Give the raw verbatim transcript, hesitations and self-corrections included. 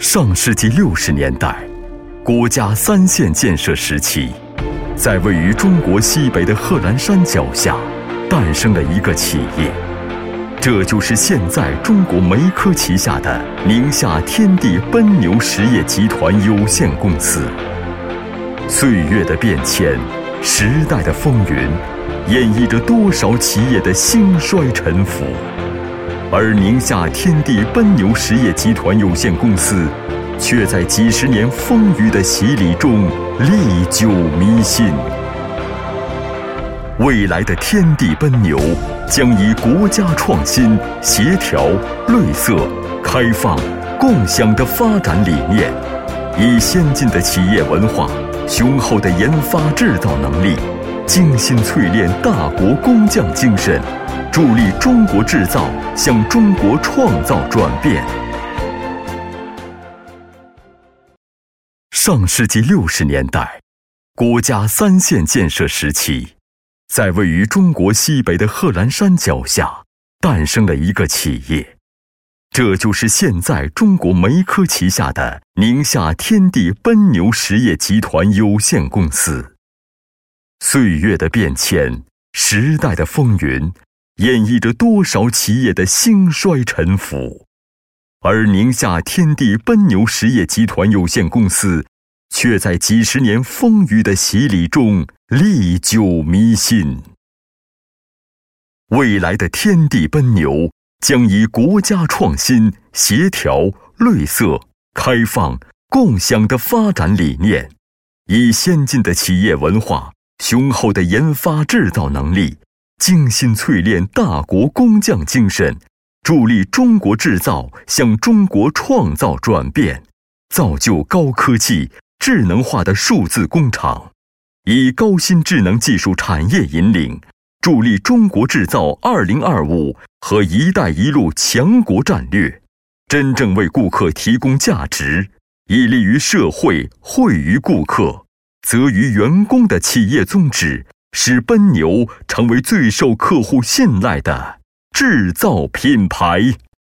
上世纪六十年代，国家三线建设时期，在位于中国西北的贺兰山脚下，诞生了一个企业，这就是现在中国煤科旗下的宁夏天地奔牛实业集团有限公司。岁月的变迁，时代的风云，演绎着多少企业的兴衰沉浮。而宁夏天地奔牛实业集团有限公司，却在几十年风雨的洗礼中历久弥新。未来的天地奔牛将以国家创新、协调、绿色、开放、共享的发展理念，以先进的企业文化、雄厚的研发制造能力，精心淬炼大国工匠精神，助力中国制造向中国创造转变。上世纪六十年代，国家三线建设时期，在位于中国西北的贺兰山脚下，诞生了一个企业，这就是现在中国煤科旗下的宁夏天地奔牛实业集团有限公司。岁月的变迁，时代的风云，演绎着多少企业的兴衰沉浮。而宁夏天地奔牛实业集团有限公司，却在几十年风雨的洗礼中历久弥新。未来的天地奔牛将以国家创新、协调、绿色、开放、共享的发展理念，以先进的企业文化、雄厚的研发制造能力，精心淬炼大国工匠精神，助力中国制造向中国创造转变，造就高科技、智能化的数字工厂，以高新智能技术产业引领，助力中国制造二零二五和一带一路强国战略，真正为顾客提供价值，以利于社会，惠于顾客，责于员工的企业宗旨，使奔牛成为最受客户信赖的制造品牌。